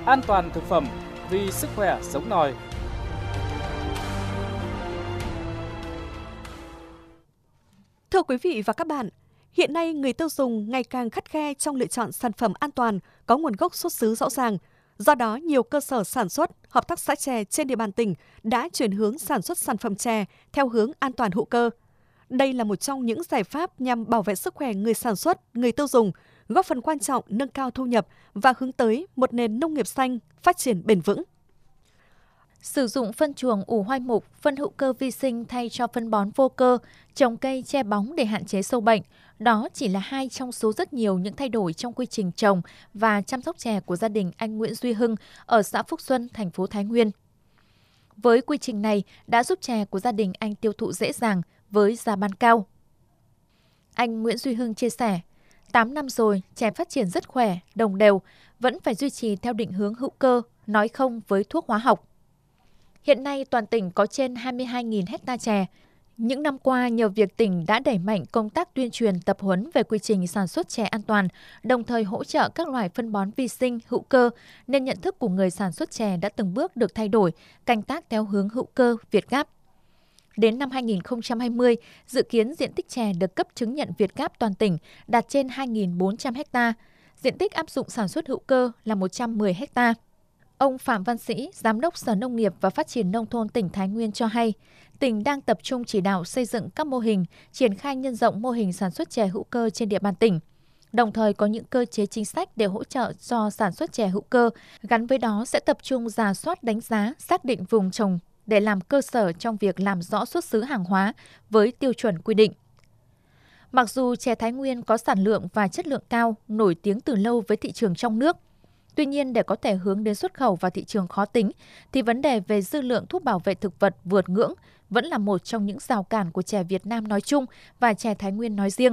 An toàn thực phẩm vì sức khỏe sống nòi. Thưa quý vị và các bạn, hiện nay người tiêu dùng ngày càng khắt khe trong lựa chọn sản phẩm an toàn, có nguồn gốc xuất xứ rõ ràng. Do đó, nhiều cơ sở sản xuất, hợp tác xã chè trên địa bàn tỉnh đã chuyển hướng sản xuất sản phẩm chè theo hướng an toàn hữu cơ. Đây là một trong những giải pháp nhằm bảo vệ sức khỏe người sản xuất, người tiêu dùng, góp phần quan trọng nâng cao thu nhập và hướng tới một nền nông nghiệp xanh, phát triển bền vững. Sử dụng phân chuồng ủ hoai mục, phân hữu cơ vi sinh thay cho phân bón vô cơ, trồng cây che bóng để hạn chế sâu bệnh. Đó chỉ là hai trong số rất nhiều những thay đổi trong quy trình trồng và chăm sóc chè của gia đình anh Nguyễn Duy Hưng ở xã Phúc Xuân, thành phố Thái Nguyên. Với quy trình này đã giúp chè của gia đình anh tiêu thụ dễ dàng với giá bán cao. Anh Nguyễn Duy Hưng chia sẻ, 8 năm rồi, chè phát triển rất khỏe, đồng đều, vẫn phải duy trì theo định hướng hữu cơ, nói không với thuốc hóa học. Hiện nay toàn tỉnh có trên 22.000 hectare chè. Những năm qua, nhờ việc tỉnh đã đẩy mạnh công tác tuyên truyền tập huấn về quy trình sản xuất chè an toàn, đồng thời hỗ trợ các loại phân bón vi sinh, hữu cơ, nên nhận thức của người sản xuất chè đã từng bước được thay đổi, canh tác theo hướng hữu cơ, Việt Gáp. Đến năm 2020, dự kiến diện tích chè được cấp chứng nhận Việt Gáp toàn tỉnh đạt trên 2.400 ha. Diện tích áp dụng sản xuất hữu cơ là 110 ha. Ông Phạm Văn Sĩ, Giám đốc Sở Nông nghiệp và Phát triển Nông thôn tỉnh Thái Nguyên cho hay, tỉnh đang tập trung chỉ đạo xây dựng các mô hình, triển khai nhân rộng mô hình sản xuất chè hữu cơ trên địa bàn tỉnh. Đồng thời có những cơ chế chính sách để hỗ trợ cho sản xuất chè hữu cơ, gắn với đó sẽ tập trung rà soát đánh giá, xác định vùng trồng để làm cơ sở trong việc làm rõ xuất xứ hàng hóa với tiêu chuẩn quy định. Mặc dù chè Thái Nguyên có sản lượng và chất lượng cao, nổi tiếng từ lâu với thị trường trong nước, tuy nhiên, để có thể hướng đến xuất khẩu vào thị trường khó tính, thì vấn đề về dư lượng thuốc bảo vệ thực vật vượt ngưỡng vẫn là một trong những rào cản của chè Việt Nam nói chung và chè Thái Nguyên nói riêng.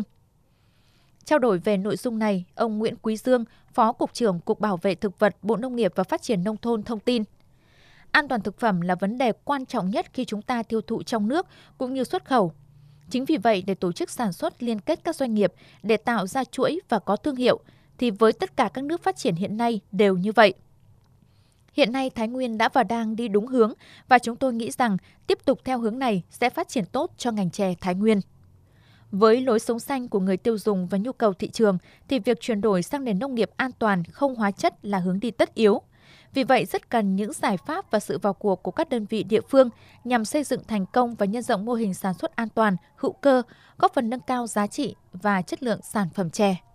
Trao đổi về nội dung này, ông Nguyễn Quý Dương, Phó Cục trưởng Cục Bảo vệ Thực vật, Bộ Nông nghiệp và Phát triển Nông thôn thông tin, an toàn thực phẩm là vấn đề quan trọng nhất khi chúng ta tiêu thụ trong nước cũng như xuất khẩu. Chính vì vậy, để tổ chức sản xuất liên kết các doanh nghiệp để tạo ra chuỗi và có thương hiệu, thì với tất cả các nước phát triển hiện nay đều như vậy. Hiện nay Thái Nguyên đã và đang đi đúng hướng và chúng tôi nghĩ rằng tiếp tục theo hướng này sẽ phát triển tốt cho ngành chè Thái Nguyên. Với lối sống xanh của người tiêu dùng và nhu cầu thị trường thì việc chuyển đổi sang nền nông nghiệp an toàn không hóa chất là hướng đi tất yếu. Vì vậy rất cần những giải pháp và sự vào cuộc của các đơn vị địa phương nhằm xây dựng thành công và nhân rộng mô hình sản xuất an toàn, hữu cơ, góp phần nâng cao giá trị và chất lượng sản phẩm chè.